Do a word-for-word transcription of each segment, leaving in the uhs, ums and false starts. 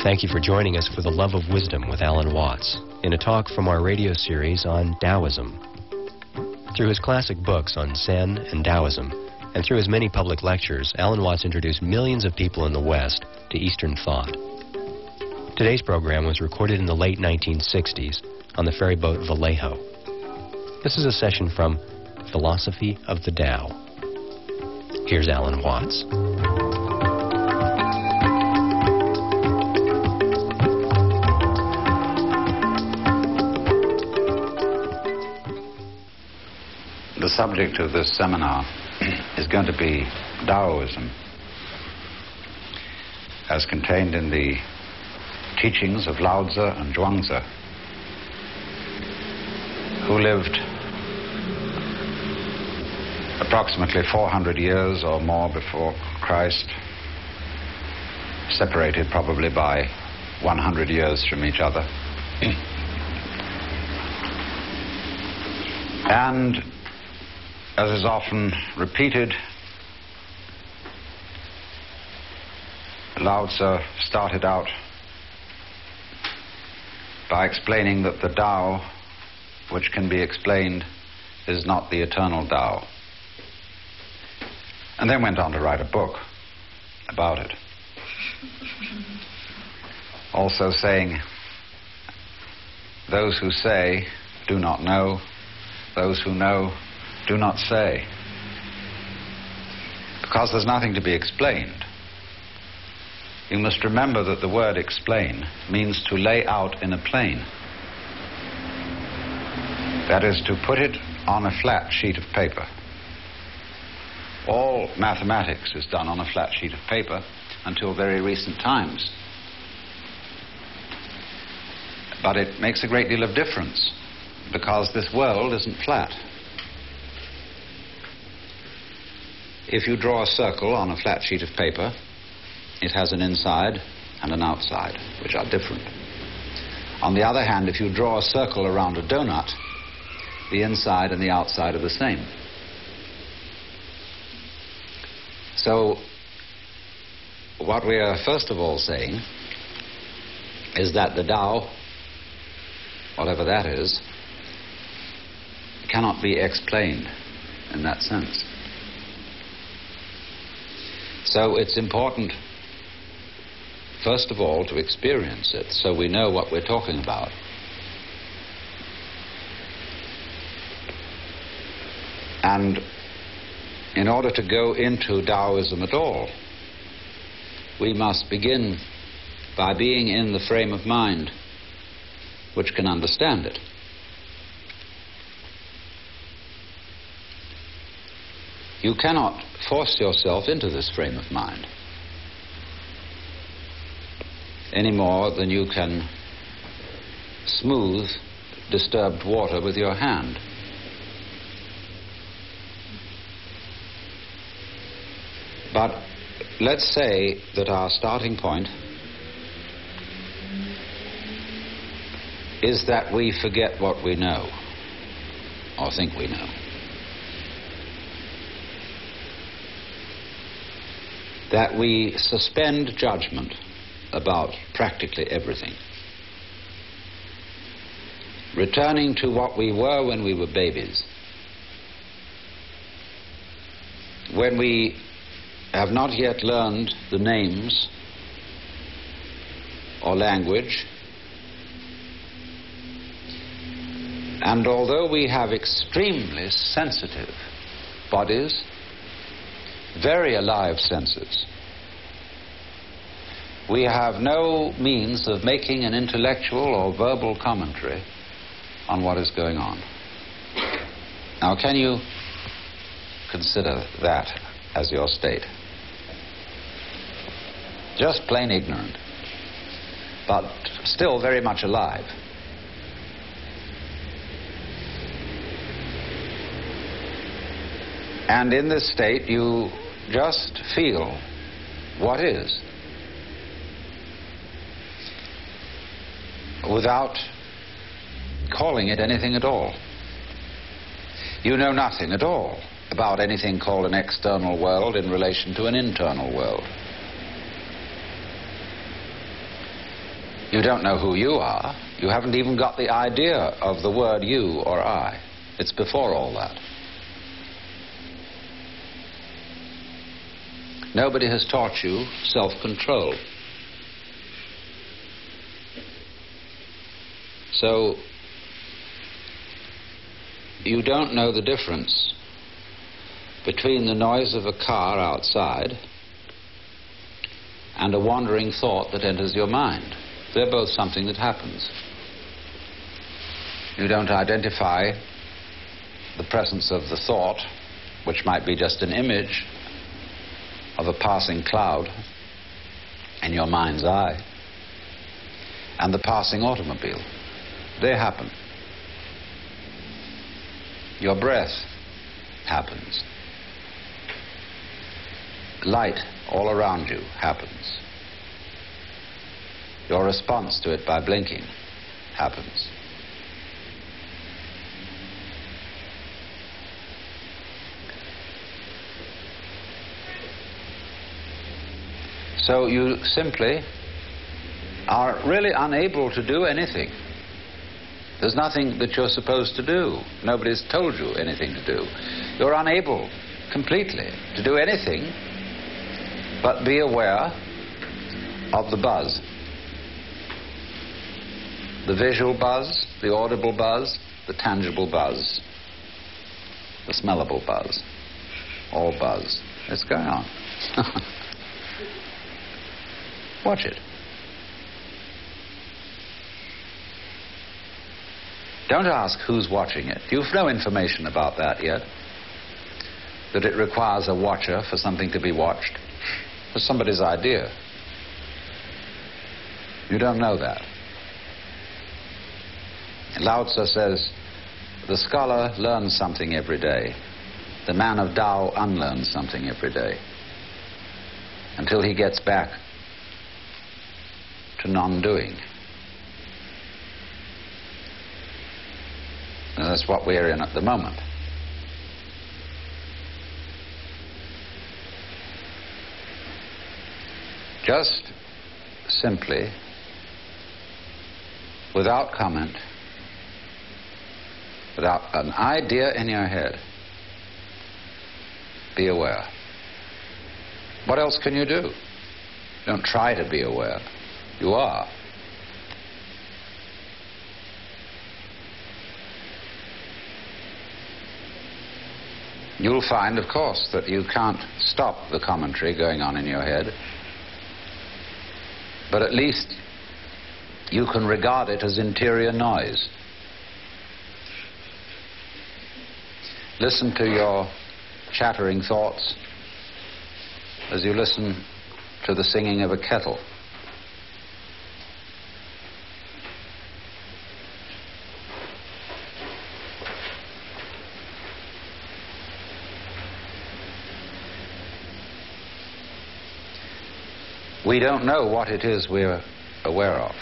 Thank you for joining us for The Love of Wisdom with Alan Watts, in a talk from our radio series on Taoism. Through his classic books on Zen and Taoism, and through his many public lectures, Alan Watts introduced millions of people in the West to Eastern thought. Today's program was recorded in the late nineteen sixties on the ferry boat Vallejo. This is a session from Philosophy of the Tao. Here's Alan Watts. The subject of this seminar is going to be Taoism, as contained in the teachings of Lao Tzu and Zhuangzi, who lived approximately four hundred years or more before Christ, separated probably by one hundred years from each other. And as is often repeated, Lao Tzu started out by explaining that the Tao, which can be explained, is not the eternal Tao. And then went on to write a book about it. Also saying, those who say do not know, those who know do not say, because there's nothing to be explained. You must remember that the word explain means to lay out in a plane. That is, to put it on a flat sheet of paper. All mathematics is done on a flat sheet of paper until very recent times. But it makes a great deal of difference, because this world isn't flat. If you draw a circle on a flat sheet of paper, it has an inside and an outside, which are different. On the other hand, if you draw a circle around a donut, the inside and the outside are the same. So, what we are first of all saying is that the Tao, whatever that is, cannot be explained in that sense. So it's important, first of all, to experience it so we know what we're talking about. And in order to go into Taoism at all, we must begin by being in the frame of mind which can understand it. You cannot force yourself into this frame of mind any more than you can smooth disturbed water with your hand. But let's say that our starting point is that we forget what we know, or think we know. That we suspend judgment about practically everything. Returning to what we were when we were babies. When we have not yet learned the names or language, and although we have extremely sensitive bodies, very alive senses, we have no means of making an intellectual or verbal commentary on what is going on. Now, can you consider that as your state? Just plain ignorant, but still very much alive. And in this state, you just feel what is, without calling it anything at all. You know nothing at all about anything called an external world in relation to an internal world. You don't know who you are. You haven't even got the idea of the word you or I. It's before all that. Nobody has taught you self-control. So, you don't know the difference between the noise of a car outside and a wandering thought that enters your mind. They're both something that happens. You don't identify the presence of the thought, which might be just an image of a passing cloud in your mind's eye, and the passing automobile. They happen. Your breath happens. Light all around you happens. Your response to it by blinking happens. So you simply are really unable to do anything. There's nothing that you're supposed to do. Nobody's told you anything to do. You're unable completely to do anything but be aware of the buzz. The visual buzz, the audible buzz, the tangible buzz, the smellable buzz. All buzz. It's going on. Watch it. Don't ask who's watching it. You've no information about that yet. That it requires a watcher for something to be watched. It's somebody's idea. You don't know that. Lao Tzu says, the scholar learns something every day. The man of Tao unlearns something every day. Until he gets back to non-doing. And that's what we're in at the moment. Just simply, without comment, without an idea in your head, be aware. What else can you do? Don't try to be aware. You are. You'll find, of course, that you can't stop the commentary going on in your head, but at least you can regard it as interior noise. Listen to your chattering thoughts as you listen to the singing of a kettle. We don't know what it is we're aware of.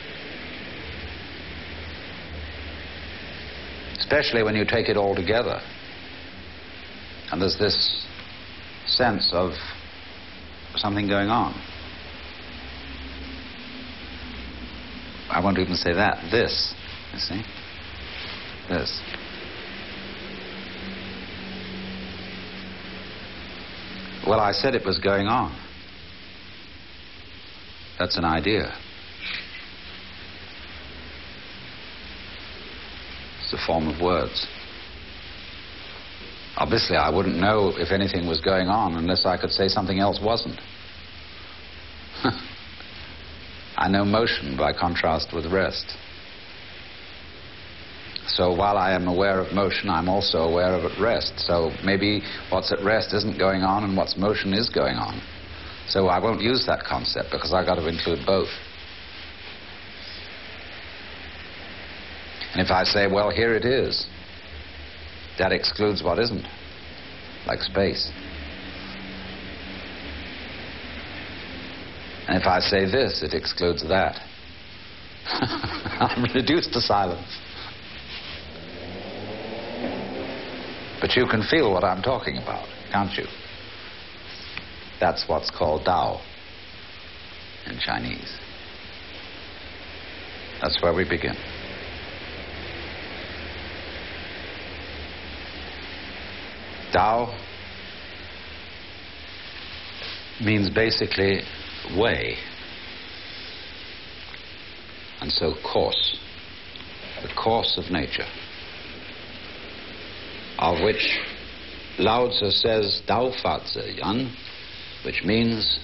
Especially when you take it all together. And there's this sense of something going on. I won't even say that. This, you see? This. Well, I said it was going on. That's an idea. It's a form of words. Obviously, I wouldn't know if anything was going on unless I could say something else wasn't. I know motion by contrast with rest. So while I am aware of motion, I'm also aware of at rest. So maybe what's at rest isn't going on and what's motion is going on. So I won't use that concept because I've got to include both. And if I say, well, here it is, that excludes what isn't, like space. And if I say this, it excludes that. I'm reduced to silence. But you can feel what I'm talking about, can't you? That's what's called Tao in Chinese. That's where we begin. Tao means basically way, and so course, the course of nature, of which Lao Tzu says Dao Fa Zi Yan, which means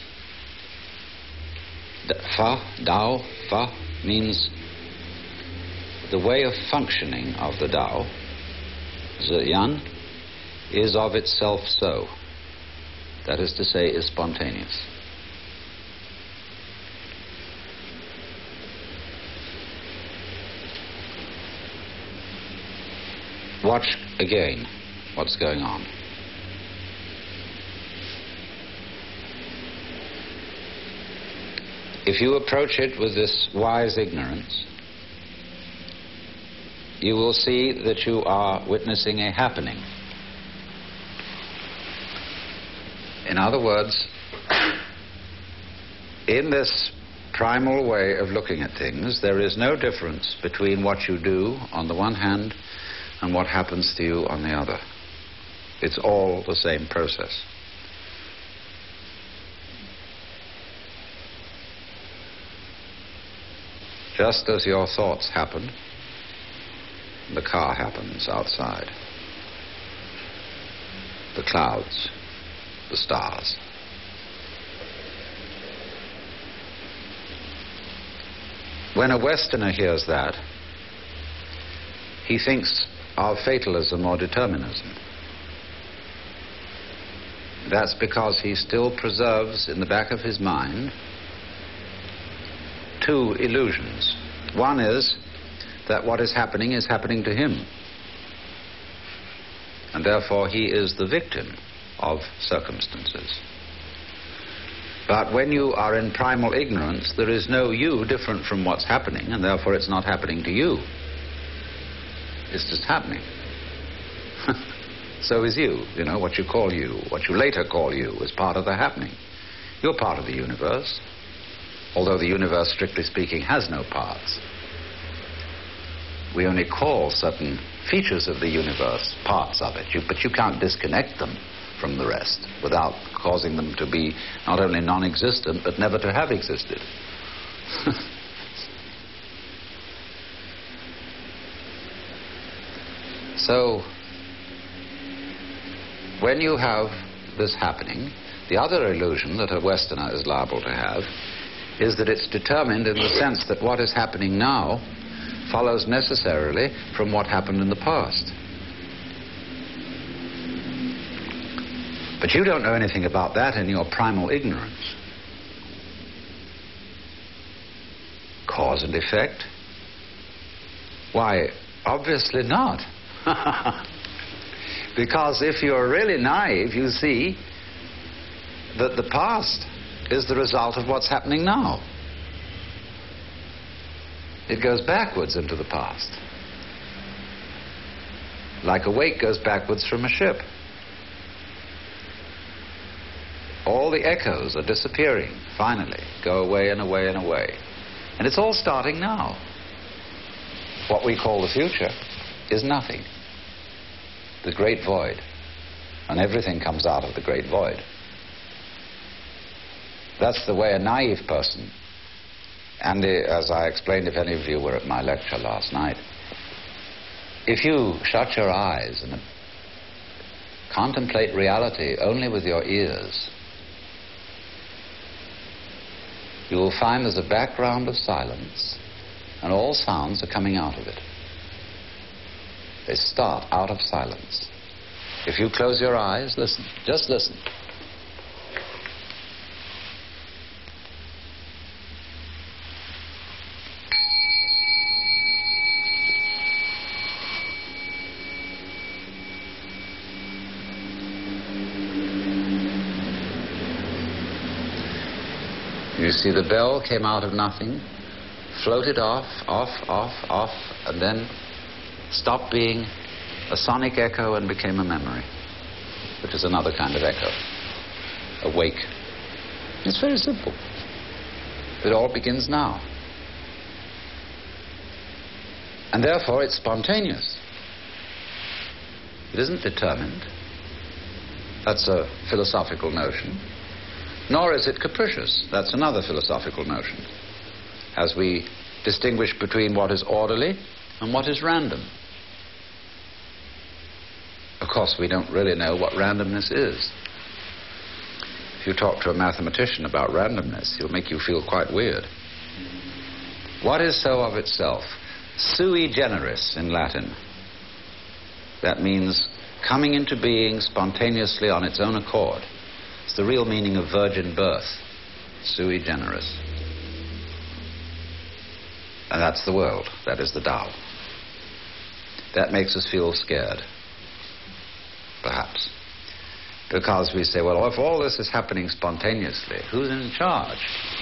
Fa, Dao, Fa means the way of functioning of the Tao. Zi Yan is of itself so. That is to say, is spontaneous. Watch again what's going on. If you approach it with this wise ignorance, you will see that you are witnessing a happening. In other words, in this primal way of looking at things, there is no difference between what you do on the one hand and what happens to you on the other. It's all the same process. Just as your thoughts happen, the car happens outside, the clouds, the stars. When a Westerner hears that, he thinks of fatalism or determinism. That's because he still preserves in the back of his mind two illusions. One is that what is happening is happening to him, and therefore he is the victim of circumstances. But when you are in primal ignorance, there is no you different from what's happening, and therefore it's not happening to you. It's just happening. So is you. You know, what you call you, what you later call you, is part of the happening. You're part of the universe, although the universe, strictly speaking, has no parts. We only call certain features of the universe parts of it, you, but you can't disconnect them from the rest without causing them to be not only non-existent, but never to have existed. So, when you have this happening, the other illusion that a Westerner is liable to have is that it's determined in the sense that what is happening now follows necessarily from what happened in the past. But you don't know anything about that in your primal ignorance. Cause and effect? Why, obviously not. Because if you're really naive, you see that the past is the result of what's happening now. It goes backwards into the past, like a wake goes backwards from a ship. All the echoes are disappearing, finally, go away and away and away. And it's all starting now. What we call the future is nothing. The great void. And everything comes out of the great void. That's the way a naive person, and the, as I explained, if any of you were at my lecture last night, if you shut your eyes and contemplate reality only with your ears, you will find there's a background of silence, and all sounds are coming out of it. They start out of silence. If you close your eyes, listen, just listen. You see, the bell came out of nothing, floated off, off, off, off, and then stopped being a sonic echo and became a memory, which is another kind of echo, a wake. It's very simple. It all begins now. And therefore it's spontaneous. It isn't determined. That's a philosophical notion. Nor is it capricious. That's another philosophical notion. As we distinguish between what is orderly and what is random. Of course, we don't really know what randomness is. If you talk to a mathematician about randomness, he'll make you feel quite weird. What is so of itself? Sui generis in Latin. That means coming into being spontaneously on its own accord. It's the real meaning of virgin birth. Sui generis. And that's the world. That is the Tao. That makes us feel scared. Perhaps. Because we say, well, if all this is happening spontaneously, who's in charge?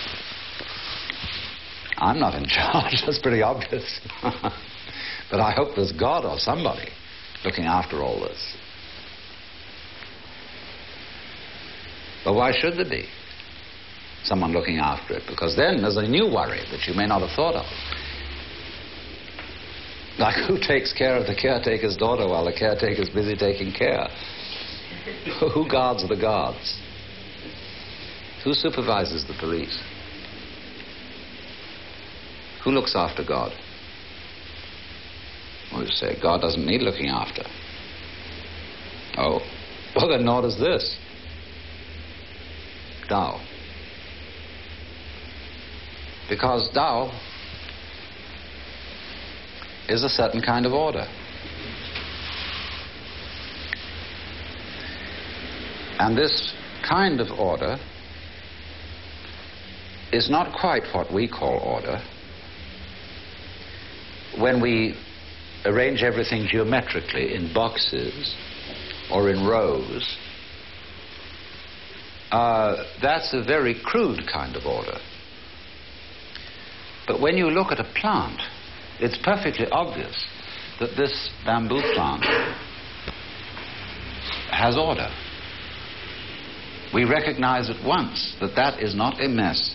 I'm not in charge. That's pretty obvious. But I hope there's God or somebody looking after all this. But why should there be someone looking after it? Because then there's a new worry that you may not have thought of. Like, who takes care of the caretaker's daughter while the caretaker's busy taking care? Who guards the guards? Who supervises the police? Who looks after God? Well, you say, God doesn't need looking after. Oh, well then nor does this. Tao. Because Tao is a certain kind of order. And this kind of order is not quite what we call order. When we arrange everything geometrically in boxes or in rows, uh, that's a very crude kind of order. But when you look at a plant, it's perfectly obvious that this bamboo plant has order. We recognize at once that that is not a mess.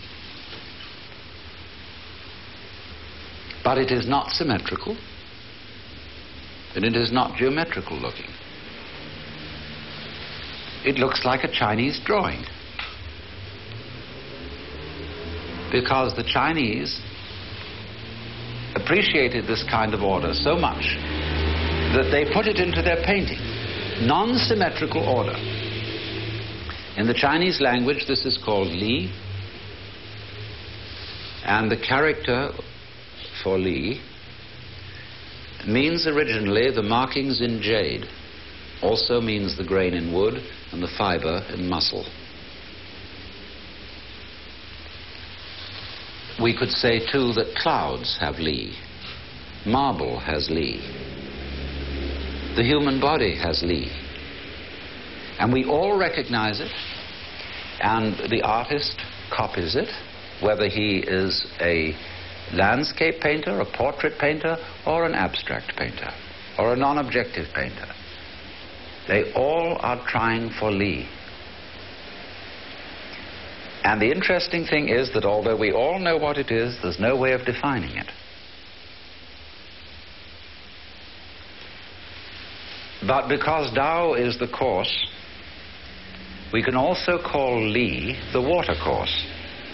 But it is not symmetrical, and it is not geometrical looking. It looks like a Chinese drawing. Because the Chinese appreciated this kind of order so much that they put it into their painting. Non-symmetrical order. In the Chinese language, this is called Li. And the character for Li means originally the markings in jade, also means the grain in wood and the fiber in muscle. We could say too that clouds have Li, marble has Li, the human body has Li, and we all recognize it, and the artist copies it, whether he is a landscape painter, a portrait painter, or an abstract painter, or a non-objective painter. They all are trying for Li. And the interesting thing is that although we all know what it is, there's no way of defining it. But because Tao is the course, we can also call Li the water course.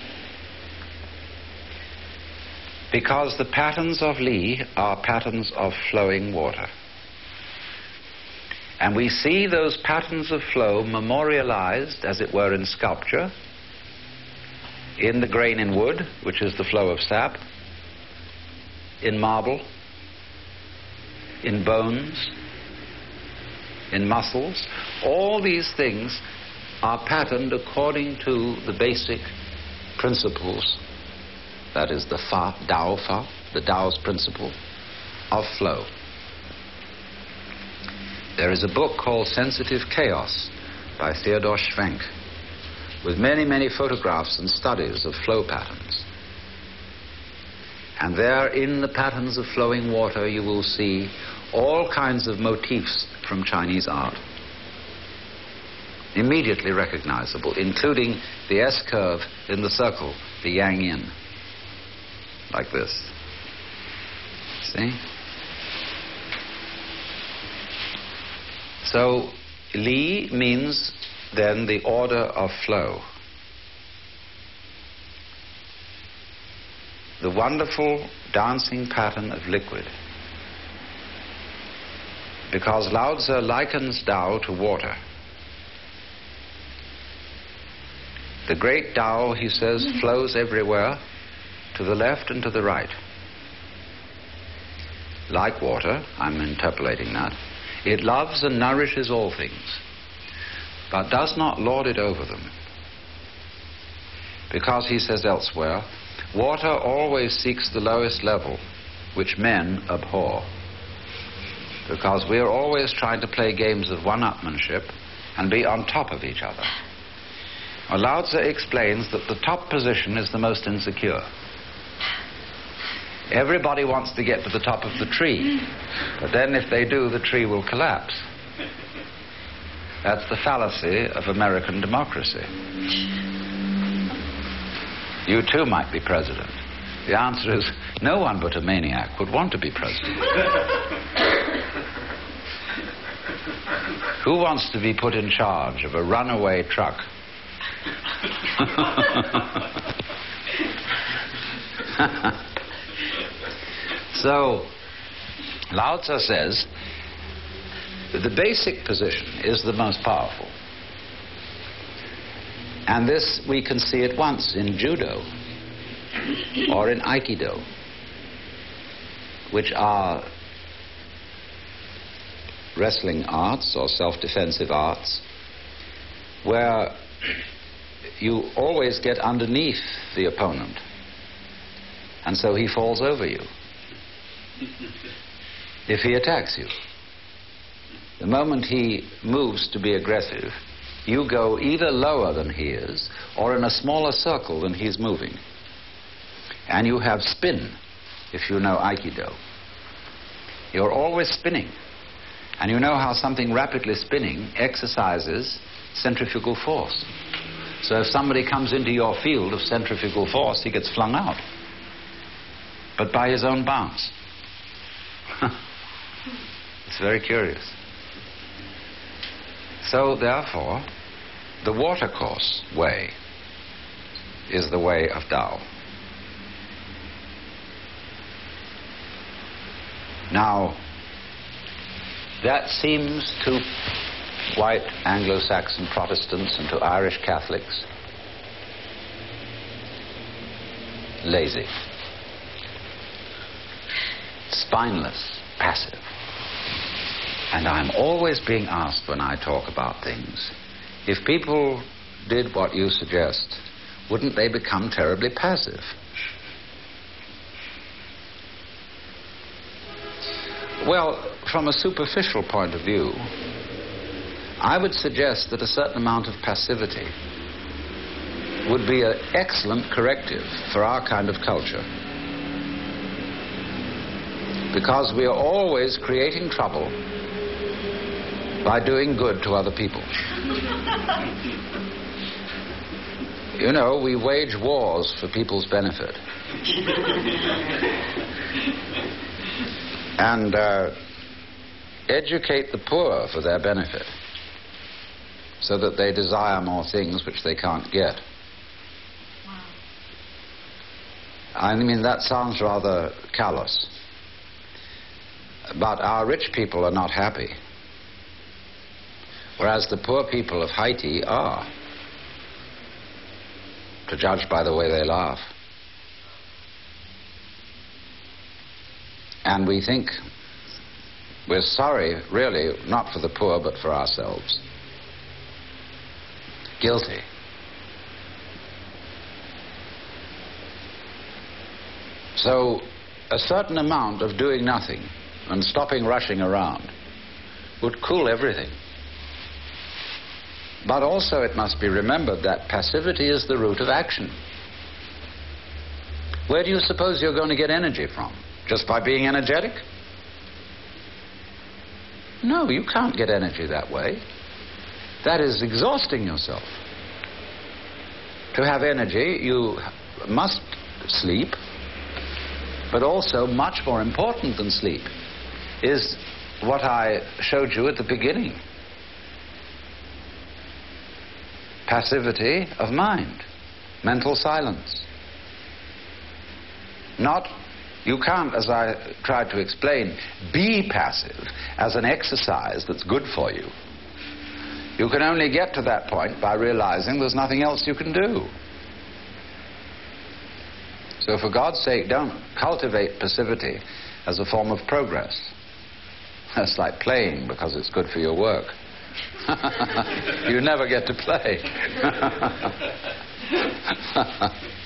Because the patterns of Li are patterns of flowing water. And we see those patterns of flow memorialized, as it were, in sculpture, in the grain in wood, which is the flow of sap, in marble, in bones, in muscles. All these things are patterned according to the basic principles. That is the Fa, Tao Fa, the Tao's principle of flow. There is a book called Sensitive Chaos by Theodor Schwenk, with many, many photographs and studies of flow patterns. And there, in the patterns of flowing water, you will see all kinds of motifs from Chinese art, immediately recognizable, including the S-curve in the circle, the Yang Yin, like this. See? So Li means then the order of flow. The wonderful dancing pattern of liquid. Because Lao Tzu likens Tao to water. The great Tao, he says, flows everywhere, to the left and to the right. Like water, I'm interpolating that, it loves and nourishes all things, but does not lord it over them. Because, he says elsewhere, water always seeks the lowest level, which men abhor. Because we are always trying to play games of one-upmanship and be on top of each other. Well, Lao Tzu explains that the top position is the most insecure. Everybody wants to get to the top of the tree, but then if they do, the tree will collapse. That's the fallacy of American democracy. You too might be president. The answer is no one but a maniac would want to be president. Who wants to be put in charge of a runaway truck? So, Lao Tzu says that the basic position is the most powerful. And this we can see at once in Judo or in Aikido, which are wrestling arts or self-defensive arts, where you always get underneath the opponent, and so he falls over you if he attacks you. The moment he moves to be aggressive, you go either lower than he is or in a smaller circle than he's moving. And you have spin, if you know Aikido. You're always spinning. And you know how something rapidly spinning exercises centrifugal force. So if somebody comes into your field of centrifugal force, he gets flung out. But by his own bounce. It's very curious. So therefore, the watercourse way is the way of Tao. Now, that seems to white Anglo-Saxon Protestants and to Irish Catholics lazy, spineless, passive. And I'm always being asked when I talk about things, if people did what you suggest, wouldn't they become terribly passive? Well, from a superficial point of view, I would suggest that a certain amount of passivity would be an excellent corrective for our kind of culture. Because we are always creating trouble by doing good to other people. You know, we wage wars for people's benefit. And uh, educate the poor for their benefit, so that they desire more things which they can't get. Wow. I mean, that sounds rather callous. But our rich people are not happy, whereas the poor people of Haiti are, to judge by the way they laugh. And we think we're sorry, really, not for the poor, but for ourselves. Guilty. So a certain amount of doing nothing and stopping rushing around would cool everything. But also it must be remembered that passivity is the root of action. Where do you suppose you're going to get energy from? Just by being energetic? No, you can't get energy that way. That is exhausting yourself. To have energy, you must sleep, but also, much more important than sleep, is what I showed you at the beginning. passivity of mind, mental silence. Not, you can't, as I tried to explain, be passive as an exercise that's good for you. You can only get to that point by realizing there's nothing else you can do. So for God's sake, don't cultivate passivity as a form of progress. That's like playing because it's good for your work. You never get to play.